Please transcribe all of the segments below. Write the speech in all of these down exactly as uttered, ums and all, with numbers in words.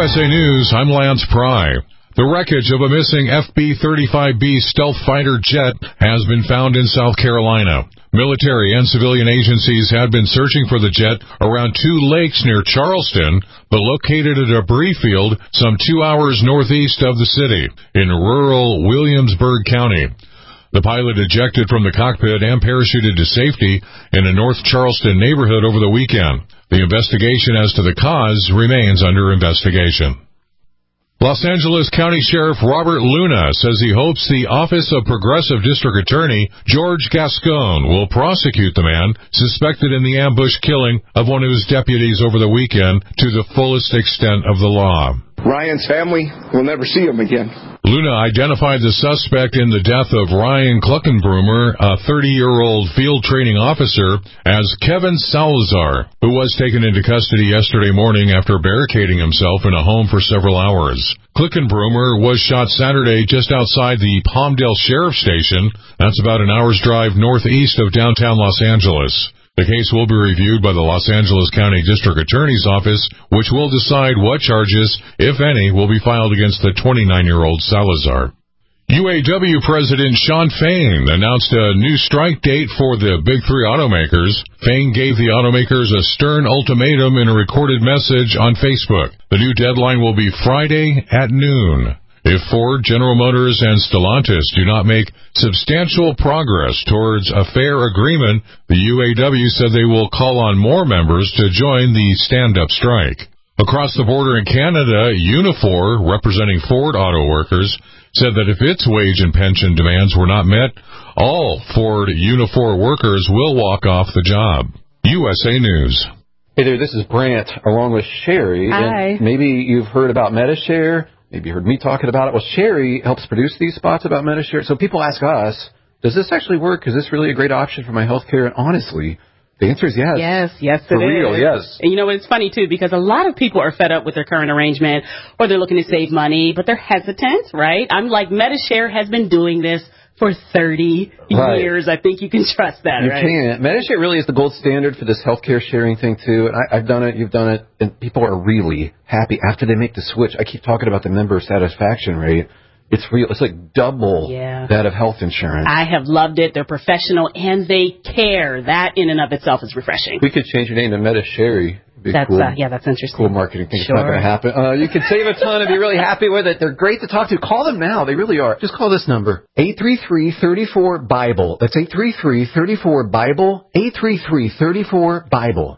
S A News, I'm Lance Pry. The wreckage of a missing F B thirty-five B stealth fighter jet has been found in South Carolina. Military and civilian agencies had been searching for the jet around two lakes near Charleston, but located a debris field some two hours northeast of the city in rural Williamsburg County. The pilot ejected from the cockpit and parachuted to safety in a North Charleston neighborhood over the weekend. The investigation as to the cause remains under investigation. Los Angeles County Sheriff Robert Luna says he hopes the Office of Progressive District Attorney George Gascon will prosecute the man suspected in the ambush killing of one of his deputies over the weekend to the fullest extent of the law. Ryan's family will never see him again. Luna identified the suspect in the death of Ryan Cluckenbroomer, a thirty-year-old field training officer, as Kevin Salazar, who was taken into custody yesterday morning after barricading himself in a home for several hours. Cluckenbroomer was shot Saturday just outside the Palmdale Sheriff Station. That's about an hour's drive northeast of downtown Los Angeles. The case will be reviewed by the Los Angeles County District Attorney's Office, which will decide what charges, if any, will be filed against the twenty-nine-year-old Salazar. U A W President Shawn Fain announced a new strike date for the Big Three automakers. Fain gave the automakers a stern ultimatum in a recorded message on Facebook. The new deadline will be Friday at noon. If Ford, General Motors, and Stellantis do not make substantial progress towards a fair agreement, the U A W said they will call on more members to join the stand-up strike. Across the border in Canada, Unifor, representing Ford auto workers, said that if its wage and pension demands were not met, all Ford Unifor workers will walk off the job. U S A News. Hey there, this is Brant, along with Sherry. Hi. And maybe you've heard about Medi-Share. Maybe you heard me talking about it. Well, Sherry helps produce these spots about Medi-Share. So people ask us, does this actually work? Is this really a great option for my health care? And honestly, the answer is yes. Yes, yes, for it real, is. yes. And you know, it's funny, too, because a lot of people are fed up with their current arrangement, or they're looking to save money, but they're hesitant, right? I'm like, Medi-Share has been doing this for thirty right. years. I think you can trust that, you right? You can. Medi-Share really is the gold standard for this healthcare sharing thing, too. And I, I've done it, you've done it, and people are really happy after they make the switch. I keep talking about the member satisfaction rate. It's real. It's like double yeah. that of health insurance. I have loved it. They're professional, and they care. That in and of itself is refreshing. We could change your name to Medi-Share. That's cool, uh, yeah, that's interesting. Cool marketing thing. Sure. It's not going to happen. Uh, you can save a ton if you're really happy with it. They're great to talk to. Call them now. They really are. Just call this number, eight three three, three four, BIBLE. That's eight three three, three four, BIBLE, eight three three, three four, BIBLE.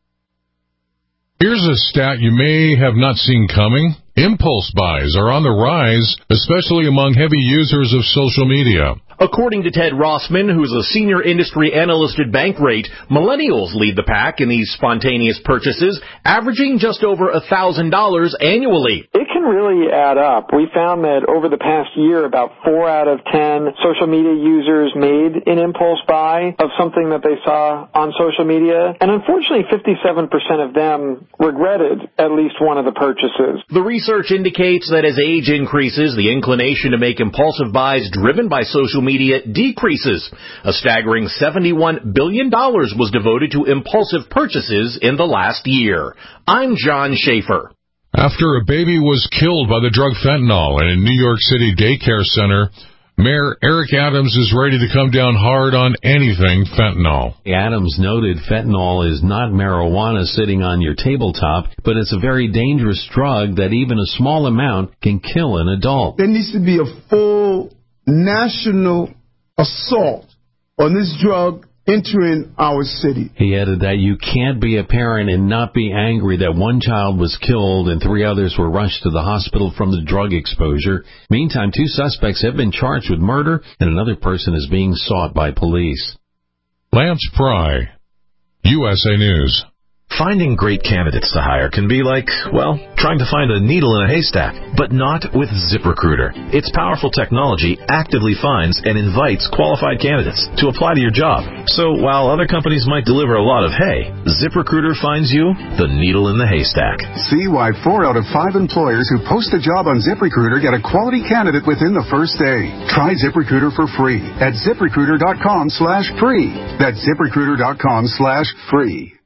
Here's a stat you may have not seen coming. Impulse buys are on the rise, especially among heavy users of social media. According to Ted Rossman, who's a senior industry analyst at Bankrate, millennials lead the pack in these spontaneous purchases, averaging just over one thousand dollars annually. It can really add up. We found that over the past year, about four out of ten social media users made an impulse buy of something that they saw on social media. And unfortunately, fifty-seven percent of them regretted at least one of the purchases. The research indicates that as age increases, the inclination to make impulsive buys driven by social media media decreases. A staggering seventy-one billion dollars was devoted to impulsive purchases in the last year. I'm John Schaefer. After a baby was killed by the drug fentanyl in a New York City daycare center, Mayor Eric Adams is ready to come down hard on anything fentanyl. Adams noted fentanyl is not marijuana sitting on your tabletop, but it's a very dangerous drug that even a small amount can kill an adult. There needs to be a full national assault on this drug entering our city. He added that you can't be a parent and not be angry that one child was killed and three others were rushed to the hospital from the drug exposure. Meantime, two suspects have been charged with murder and another person is being sought by police. Lance Pry, U S A News. Finding great candidates to hire can be like, well, trying to find a needle in a haystack, but not with ZipRecruiter. Its powerful technology actively finds and invites qualified candidates to apply to your job. So while other companies might deliver a lot of hay, ZipRecruiter finds you the needle in the haystack. See why four out of five employers who post a job on ZipRecruiter get a quality candidate within the first day. Try ZipRecruiter for free at ZipRecruiter.com slash free. That's ZipRecruiter.com slash free.